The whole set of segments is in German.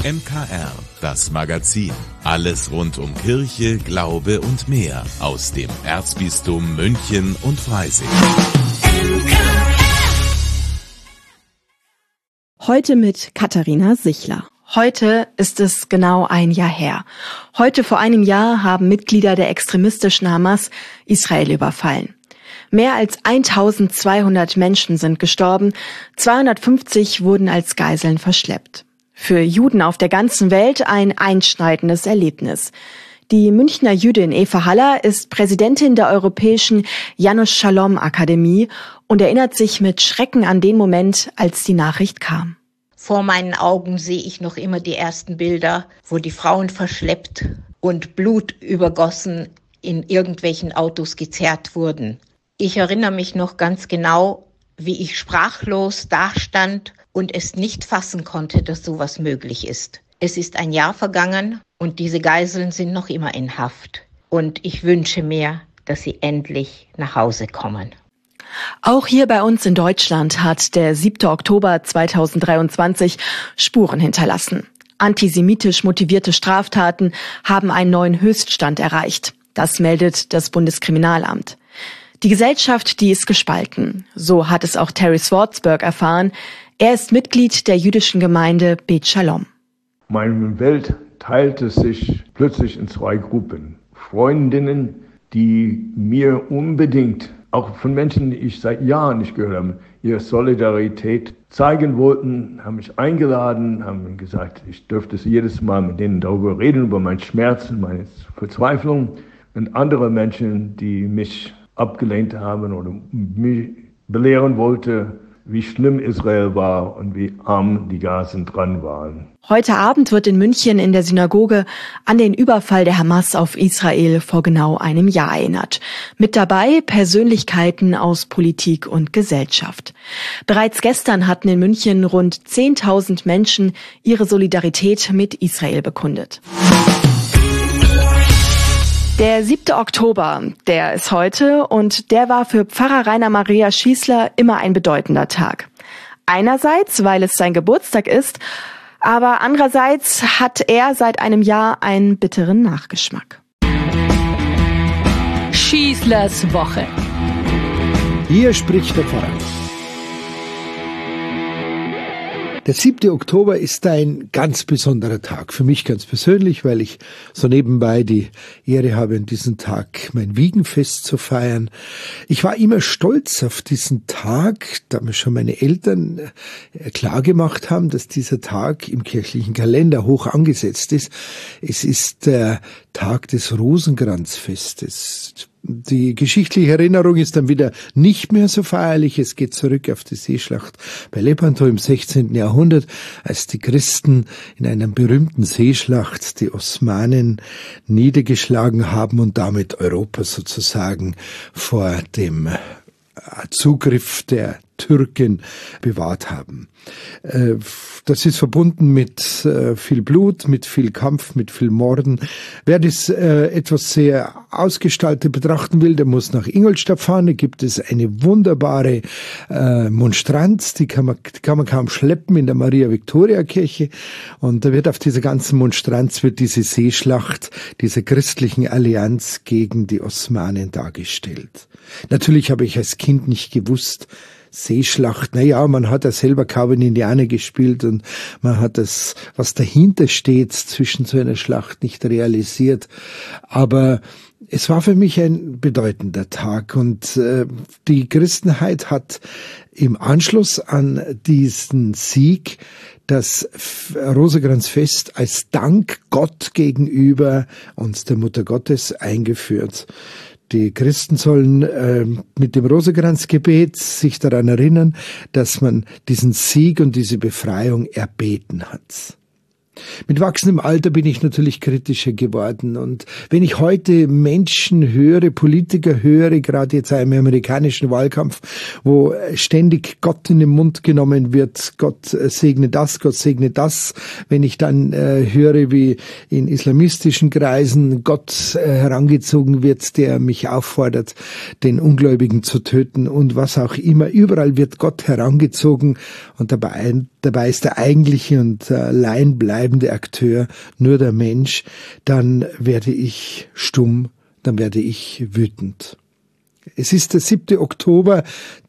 MKR, das Magazin. Alles rund um Kirche, Glaube und mehr aus dem Erzbistum München und Freising. Heute mit Katharina Sichler. Heute ist es genau ein Jahr her. Heute vor einem Jahr haben Mitglieder der extremistischen Hamas Israel überfallen. Mehr als 1200 Menschen sind gestorben, 250 wurden als Geiseln verschleppt. Für Juden auf der ganzen Welt ein einschneidendes Erlebnis. Die Münchner Jüdin Eva Haller ist Präsidentin der Europäischen Janusz Shalom Akademie und erinnert sich mit Schrecken an den Moment, als die Nachricht kam. Vor meinen Augen sehe ich noch immer die ersten Bilder, wo die Frauen verschleppt und blutübergossen in irgendwelchen Autos gezerrt wurden. Ich erinnere mich noch ganz genau, wie ich sprachlos dastand und es nicht fassen konnte, dass sowas möglich ist. Es ist ein Jahr vergangen und diese Geiseln sind noch immer in Haft. Und ich wünsche mir, dass sie endlich nach Hause kommen. Auch hier bei uns in Deutschland hat der 7. Oktober 2023 Spuren hinterlassen. Antisemitisch motivierte Straftaten haben einen neuen Höchststand erreicht. Das meldet das Bundeskriminalamt. Die Gesellschaft, die ist gespalten. So hat es auch Terry Swartzberg erfahren. Er ist Mitglied der jüdischen Gemeinde Bet Shalom. Meine Welt teilte sich plötzlich in zwei Gruppen. Freundinnen, die mir unbedingt, auch von Menschen, die ich seit Jahren nicht gehört habe, ihre Solidarität zeigen wollten, haben mich eingeladen, haben gesagt, ich dürfte jedes Mal mit denen darüber reden, über meinen Schmerz und meine Verzweiflung. Und andere Menschen, die mich abgelehnt haben oder mich belehren wollte, wie schlimm Israel war und wie arm die Gazen dran waren. Heute Abend wird in München in der Synagoge an den Überfall der Hamas auf Israel vor genau einem Jahr erinnert. Mit dabei Persönlichkeiten aus Politik und Gesellschaft. Bereits gestern hatten in München rund 10.000 Menschen ihre Solidarität mit Israel bekundet. Der 7. Oktober, der ist heute und der war für Pfarrer Rainer Maria Schießler immer ein bedeutender Tag. Einerseits, weil es sein Geburtstag ist, aber andererseits hat er seit einem Jahr einen bitteren Nachgeschmack. Schießlers Woche. Hier spricht der Pfarrer. Der 7. Oktober ist ein ganz besonderer Tag, für mich ganz persönlich, weil ich so nebenbei die Ehre habe, an diesem Tag mein Wiegenfest zu feiern. Ich war immer stolz auf diesen Tag, da mir schon meine Eltern klar gemacht haben, dass dieser Tag im kirchlichen Kalender hoch angesetzt ist. Es ist der Tag des Rosenkranzfestes. Die geschichtliche Erinnerung ist dann wieder nicht mehr so feierlich. Es geht zurück auf die Seeschlacht bei Lepanto im 16. Jahrhundert, als die Christen in einer berühmten Seeschlacht die Osmanen niedergeschlagen haben und damit Europa sozusagen vor dem Zugriff der Türken bewahrt haben. Das ist verbunden mit viel Blut, mit viel Kampf, mit viel Morden. Wer das etwas sehr ausgestaltet betrachten will, der muss nach Ingolstadt fahren. Da gibt es eine wunderbare Monstranz, die kann man kaum schleppen in der Maria-Victoria-Kirche. Und da wird auf dieser ganzen Monstranz wird diese Seeschlacht dieser christlichen Allianz gegen die Osmanen dargestellt. Natürlich habe ich als Kind nicht gewusst, Seeschlacht, naja, man hat ja selber Cowboy Indianer gespielt und man hat das, was dahinter steht, zwischen so einer Schlacht nicht realisiert. Aber es war für mich ein bedeutender Tag und die Christenheit hat im Anschluss an diesen Sieg das Rosenkranzfest als Dank Gott gegenüber uns der Mutter Gottes eingeführt. Die Christen sollen mit dem Rosenkranzgebet sich daran erinnern, dass man diesen Sieg und diese Befreiung erbeten hat. Mit wachsendem Alter bin ich natürlich kritischer geworden und wenn ich heute Menschen höre, Politiker höre, gerade jetzt im amerikanischen Wahlkampf, wo ständig Gott in den Mund genommen wird, Gott segne das, wenn ich dann höre, wie in islamistischen Kreisen Gott herangezogen wird, der mich auffordert, den Ungläubigen zu töten und was auch immer, überall wird Gott herangezogen und dabei ist der eigentliche und allein bleibt treibende Akteur, nur der Mensch, dann werde ich stumm, dann werde ich wütend. Es ist der 7. Oktober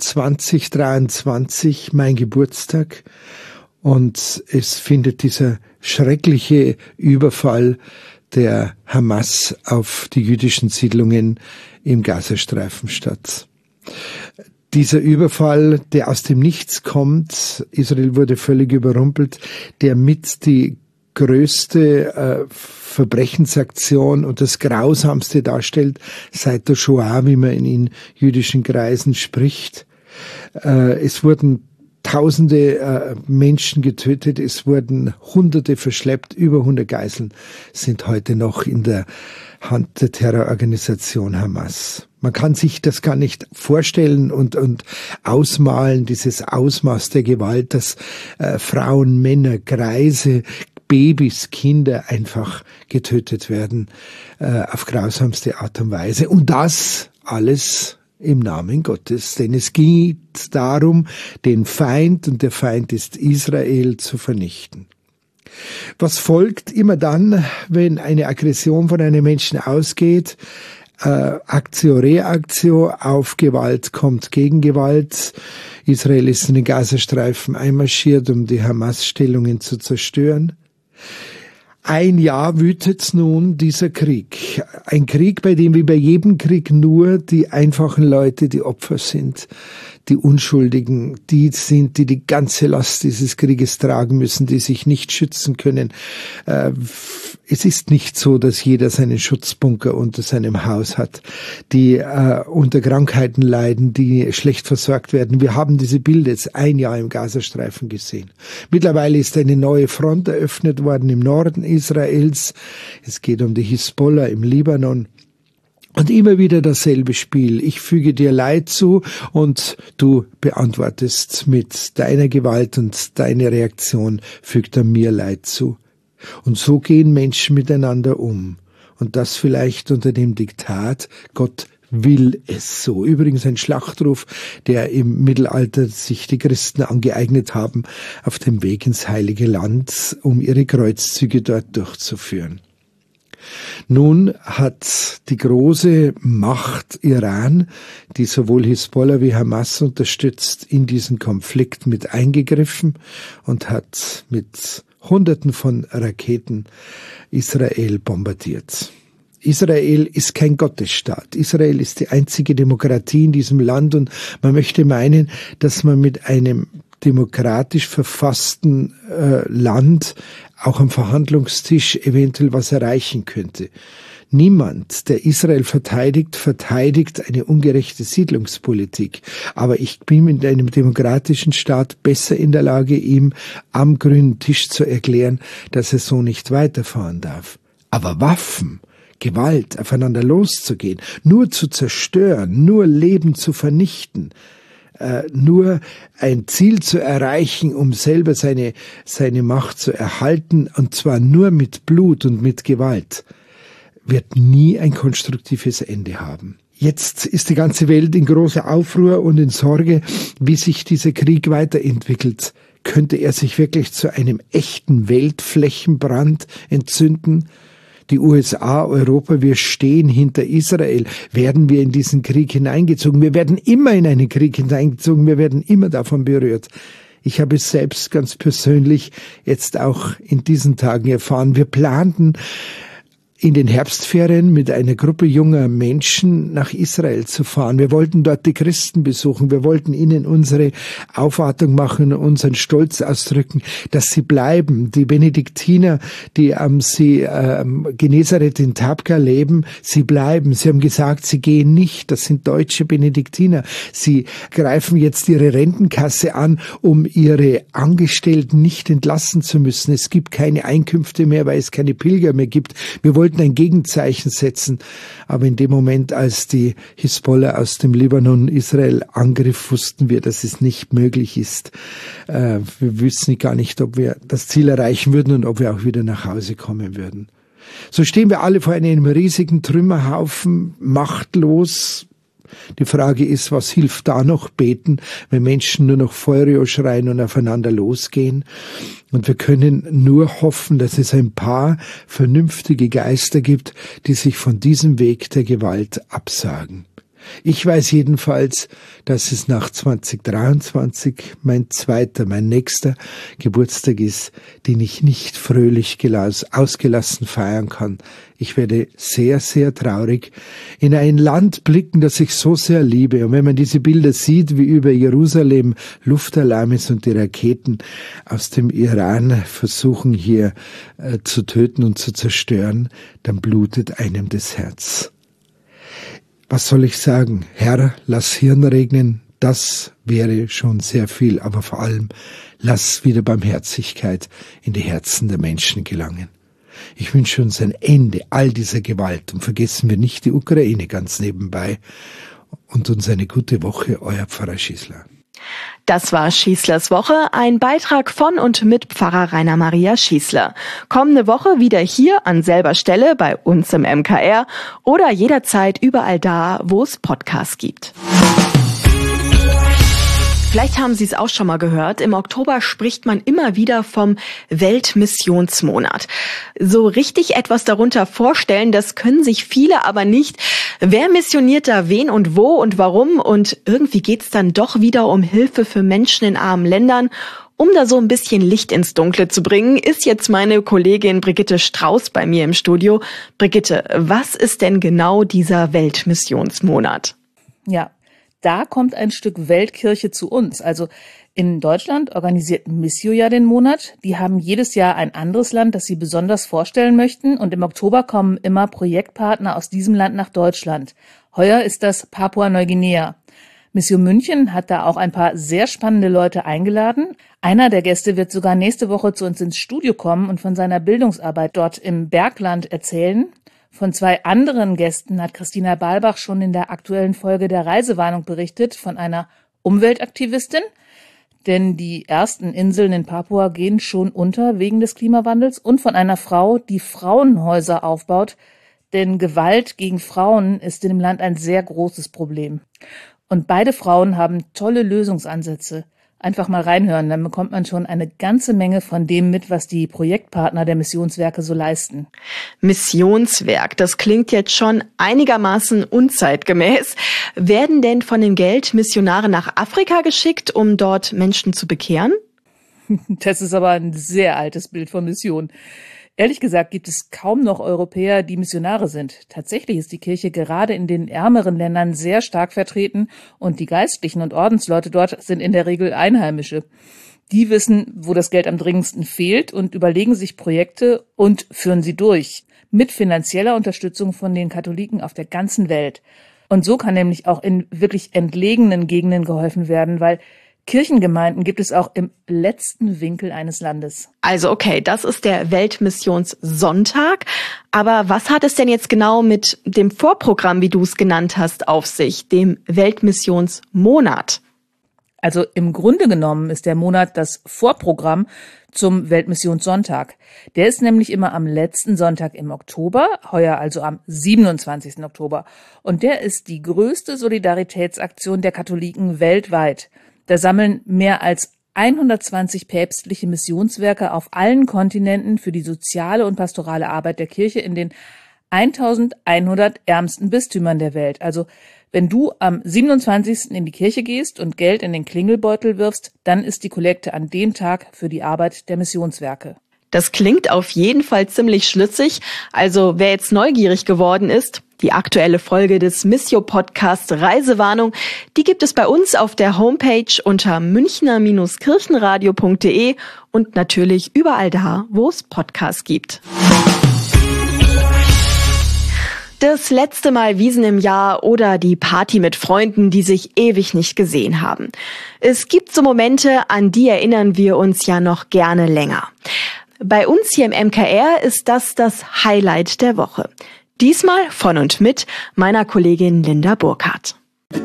2023, mein Geburtstag, und es findet dieser schreckliche Überfall der Hamas auf die jüdischen Siedlungen im Gazastreifen statt. Dieser Überfall, der aus dem Nichts kommt, Israel wurde völlig überrumpelt, der mit die größte Verbrechensaktion und das Grausamste darstellt seit der Shoah, wie man in jüdischen Kreisen spricht. Es wurden Tausende Menschen getötet, es wurden Hunderte verschleppt, über 100 Geiseln sind heute noch in der Hand der Terrororganisation Hamas. Man kann sich das gar nicht vorstellen und ausmalen, dieses Ausmaß der Gewalt, dass Frauen, Männer, Greise, Babys, Kinder einfach getötet werden auf grausamste Art und Weise. Und das alles im Namen Gottes, denn es geht darum, den Feind, und der Feind ist Israel, zu vernichten. Was folgt immer dann, wenn eine Aggression von einem Menschen ausgeht? Aktio, Reaktio, auf Gewalt kommt Gegengewalt. Israel ist in den Gazastreifen einmarschiert, um die Hamas-Stellungen zu zerstören. Ein Jahr wütet nun dieser Krieg. Ein Krieg, bei dem wie bei jedem Krieg nur die einfachen Leute die Opfer sind. Die Unschuldigen, die sind, die die ganze Last dieses Krieges tragen müssen, die sich nicht schützen können. Es ist nicht so, dass jeder seinen Schutzbunker unter seinem Haus hat, die unter Krankheiten leiden, die schlecht versorgt werden. Wir haben diese Bilder jetzt ein Jahr im Gazastreifen gesehen. Mittlerweile ist eine neue Front eröffnet worden im Norden Israels. Es geht um die Hisbollah im Libanon. Und immer wieder dasselbe Spiel. Ich füge dir Leid zu und du beantwortest mit deiner Gewalt, und deine Reaktion fügt er mir Leid zu. Und so gehen Menschen miteinander um. Und das vielleicht unter dem Diktat, Gott will es so. Übrigens ein Schlachtruf, der im Mittelalter sich die Christen angeeignet haben, auf dem Weg ins Heilige Land, um ihre Kreuzzüge dort durchzuführen. Nun hat die große Macht Iran, die sowohl Hisbollah wie Hamas unterstützt, in diesen Konflikt mit eingegriffen und hat mit Hunderten von Raketen Israel bombardiert. Israel ist kein Gottesstaat. Israel ist die einzige Demokratie in diesem Land, und man möchte meinen, dass man mit einem demokratisch verfassten Land auch am Verhandlungstisch eventuell was erreichen könnte. Niemand, der Israel verteidigt eine ungerechte Siedlungspolitik. Aber ich bin in einem demokratischen Staat besser in der Lage, ihm am grünen Tisch zu erklären, dass er so nicht weiterfahren darf. Aber Waffen, Gewalt, aufeinander loszugehen, nur zu zerstören, nur Leben zu vernichten, nur ein Ziel zu erreichen, um selber seine Macht zu erhalten, und zwar nur mit Blut und mit Gewalt, wird nie ein konstruktives Ende haben. Jetzt ist die ganze Welt in großer Aufruhr und in Sorge, wie sich dieser Krieg weiterentwickelt. Könnte er sich wirklich zu einem echten Weltflächenbrand entzünden? Die USA, Europa, wir stehen hinter Israel. Werden wir in diesen Krieg hineingezogen? Wir werden immer in einen Krieg hineingezogen. Wir werden immer davon berührt. Ich habe es selbst ganz persönlich jetzt auch in diesen Tagen erfahren. Wir planten in den Herbstferien mit einer Gruppe junger Menschen nach Israel zu fahren. Wir wollten dort die Christen besuchen. Wir wollten ihnen unsere Aufwartung machen, unseren Stolz ausdrücken, dass sie bleiben. Die Benediktiner, die am See Genezareth in Tabqa leben, sie bleiben. Sie haben gesagt, sie gehen nicht. Das sind deutsche Benediktiner. Sie greifen jetzt ihre Rentenkasse an, um ihre Angestellten nicht entlassen zu müssen. Es gibt keine Einkünfte mehr, weil es keine Pilger mehr gibt. Wir wollten ein Gegenzeichen setzen, aber in dem Moment, als die Hisbollah aus dem Libanon Israel angriff, wussten wir, dass es nicht möglich ist. Wir wissen gar nicht, ob wir das Ziel erreichen würden und ob wir auch wieder nach Hause kommen würden. So stehen wir alle vor einem riesigen Trümmerhaufen, machtlos, Die Frage ist, was hilft da noch beten, wenn Menschen nur noch Feurio schreien und aufeinander losgehen? Und wir können nur hoffen, dass es ein paar vernünftige Geister gibt, die sich von diesem Weg der Gewalt absagen. Ich weiß jedenfalls, dass es nach 2023 mein nächster Geburtstag ist, den ich nicht fröhlich ausgelassen feiern kann. Ich werde sehr, sehr traurig in ein Land blicken, das ich so sehr liebe. Und wenn man diese Bilder sieht, wie über Jerusalem Luftalarm ist und die Raketen aus dem Iran versuchen hier zu töten und zu zerstören, dann blutet einem das Herz. Was soll ich sagen? Herr, lass Hirn regnen, das wäre schon sehr viel, aber vor allem, lass wieder Barmherzigkeit in die Herzen der Menschen gelangen. Ich wünsche uns ein Ende all dieser Gewalt und vergessen wir nicht die Ukraine ganz nebenbei und uns eine gute Woche, euer Pfarrer Schießler. Das war Schießlers Woche, ein Beitrag von und mit Pfarrer Rainer Maria Schießler. Kommende Woche wieder hier an selber Stelle bei uns im MKR oder jederzeit überall da, wo es Podcasts gibt. Vielleicht haben Sie es auch schon mal gehört. Im Oktober spricht man immer wieder vom Weltmissionsmonat. So richtig etwas darunter vorstellen, das können sich viele aber nicht. Wer missioniert da wen und wo und warum? Und irgendwie geht's dann doch wieder um Hilfe für Menschen in armen Ländern. Um da so ein bisschen Licht ins Dunkle zu bringen, ist jetzt meine Kollegin Brigitte Strauß bei mir im Studio. Brigitte, was ist denn genau dieser Weltmissionsmonat? Ja. Da kommt ein Stück Weltkirche zu uns. Also in Deutschland organisiert Missio ja den Monat. Die haben jedes Jahr ein anderes Land, das sie besonders vorstellen möchten. Und im Oktober kommen immer Projektpartner aus diesem Land nach Deutschland. Heuer ist das Papua-Neuguinea. Missio München hat da auch ein paar sehr spannende Leute eingeladen. Einer der Gäste wird sogar nächste Woche zu uns ins Studio kommen und von seiner Bildungsarbeit dort im Bergland erzählen. Von 2 anderen Gästen hat Christina Balbach schon in der aktuellen Folge der Reisewarnung berichtet, von einer Umweltaktivistin, denn die ersten Inseln in Papua gehen schon unter wegen des Klimawandels, und von einer Frau, die Frauenhäuser aufbaut, denn Gewalt gegen Frauen ist in dem Land ein sehr großes Problem. Und beide Frauen haben tolle Lösungsansätze. Einfach mal reinhören, dann bekommt man schon eine ganze Menge von dem mit, was die Projektpartner der Missionswerke so leisten. Missionswerk, das klingt jetzt schon einigermaßen unzeitgemäß. Werden denn von dem Geld Missionare nach Afrika geschickt, um dort Menschen zu bekehren? Das ist aber ein sehr altes Bild von Mission. Ehrlich gesagt gibt es kaum noch Europäer, die Missionare sind. Tatsächlich ist die Kirche gerade in den ärmeren Ländern sehr stark vertreten und die Geistlichen und Ordensleute dort sind in der Regel Einheimische. Die wissen, wo das Geld am dringendsten fehlt und überlegen sich Projekte und führen sie durch. Mit finanzieller Unterstützung von den Katholiken auf der ganzen Welt. Und so kann nämlich auch in wirklich entlegenen Gegenden geholfen werden, weil Kirchengemeinden gibt es auch im letzten Winkel eines Landes. Also okay, das ist der Weltmissionssonntag. Aber was hat es denn jetzt genau mit dem Vorprogramm, wie du es genannt hast, auf sich, dem Weltmissionsmonat? Also im Grunde genommen ist der Monat das Vorprogramm zum Weltmissionssonntag. Der ist nämlich immer am letzten Sonntag im Oktober, heuer also am 27. Oktober. Und der ist die größte Solidaritätsaktion der Katholiken weltweit. Da sammeln mehr als 120 päpstliche Missionswerke auf allen Kontinenten für die soziale und pastorale Arbeit der Kirche in den 1100 ärmsten Bistümern der Welt. Also wenn du am 27. in die Kirche gehst und Geld in den Klingelbeutel wirfst, dann ist die Kollekte an dem Tag für die Arbeit der Missionswerke. Das klingt auf jeden Fall ziemlich schlüssig. Also wer jetzt neugierig geworden ist, die aktuelle Folge des Missio-Podcasts Reisewarnung, die gibt es bei uns auf der Homepage unter münchner-kirchenradio.de und natürlich überall da, wo es Podcasts gibt. Das letzte Mal Wiesn im Jahr oder die Party mit Freunden, die sich ewig nicht gesehen haben. Es gibt so Momente, an die erinnern wir uns ja noch gerne länger. Bei uns hier im MKR ist das Highlight der Woche. Diesmal von und mit meiner Kollegin Linda Burkhardt.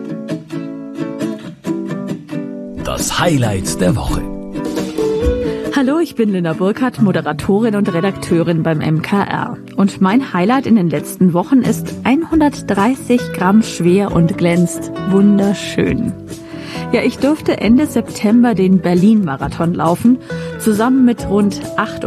Das Highlight der Woche. Hallo, ich bin Linda Burkhardt, Moderatorin und Redakteurin beim MKR. Und mein Highlight in den letzten Wochen ist 130 Gramm schwer und glänzt wunderschön. Ja, ich durfte Ende September den Berlin-Marathon laufen, zusammen mit rund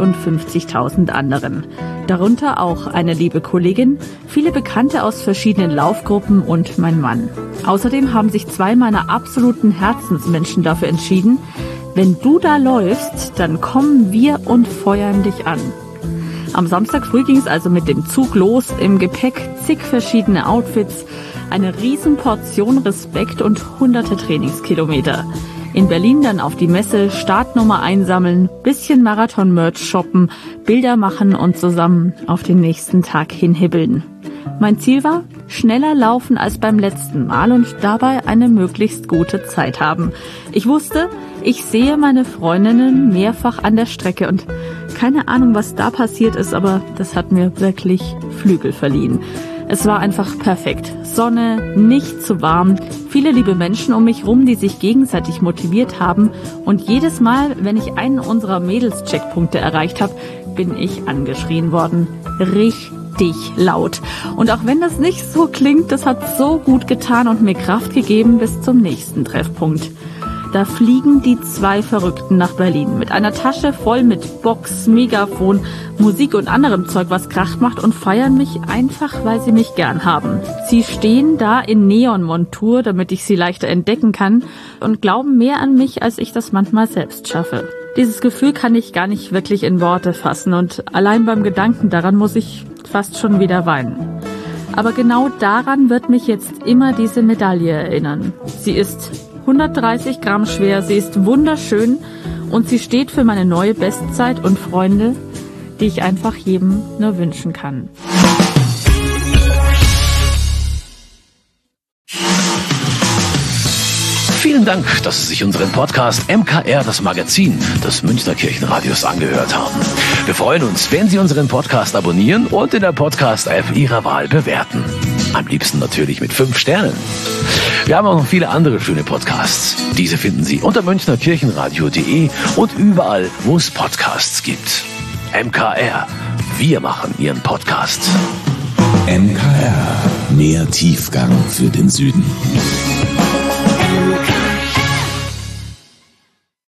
58.000 anderen. Darunter auch eine liebe Kollegin, viele Bekannte aus verschiedenen Laufgruppen und mein Mann. Außerdem haben sich 2 meiner absoluten Herzensmenschen dafür entschieden, wenn du da läufst, dann kommen wir und feuern dich an. Am Samstag früh ging es also mit dem Zug los, im Gepäck zig verschiedene Outfits, eine Riesenportion Respekt und hunderte Trainingskilometer. In Berlin dann auf die Messe, Startnummer einsammeln, bisschen Marathon-Merch shoppen, Bilder machen und zusammen auf den nächsten Tag hinhibbeln. Mein Ziel war, schneller laufen als beim letzten Mal und dabei eine möglichst gute Zeit haben. Ich wusste, ich sehe meine Freundinnen mehrfach an der Strecke und keine Ahnung, was da passiert ist, aber das hat mir wirklich Flügel verliehen. Es war einfach perfekt. Sonne, nicht zu warm, viele liebe Menschen um mich rum, die sich gegenseitig motiviert haben. Und jedes Mal, wenn ich einen unserer Mädels-Checkpunkte erreicht habe, bin ich angeschrien worden. Richtig laut. Und auch wenn das nicht so klingt, das hat so gut getan und mir Kraft gegeben bis zum nächsten Treffpunkt. Da fliegen die 2 Verrückten nach Berlin mit einer Tasche voll mit Box, Megafon, Musik und anderem Zeug, was Krach macht und feiern mich einfach, weil sie mich gern haben. Sie stehen da in Neonmontur, damit ich sie leichter entdecken kann und glauben mehr an mich, als ich das manchmal selbst schaffe. Dieses Gefühl kann ich gar nicht wirklich in Worte fassen und allein beim Gedanken daran muss ich fast schon wieder weinen. Aber genau daran wird mich jetzt immer diese Medaille erinnern. Sie ist 130 Gramm schwer, sie ist wunderschön und sie steht für meine neue Bestzeit und Freunde, die ich einfach jedem nur wünschen kann. Vielen Dank, dass Sie sich unseren Podcast MKR, das Magazin des Münchner Kirchenradios, angehört haben. Wir freuen uns, wenn Sie unseren Podcast abonnieren und in der Podcast-App Ihrer Wahl bewerten. Am liebsten natürlich mit 5 Sternen. Wir haben auch noch viele andere schöne Podcasts. Diese finden Sie unter münchnerkirchenradio.de und überall, wo es Podcasts gibt. MKR, wir machen Ihren Podcast. MKR, mehr Tiefgang für den Süden.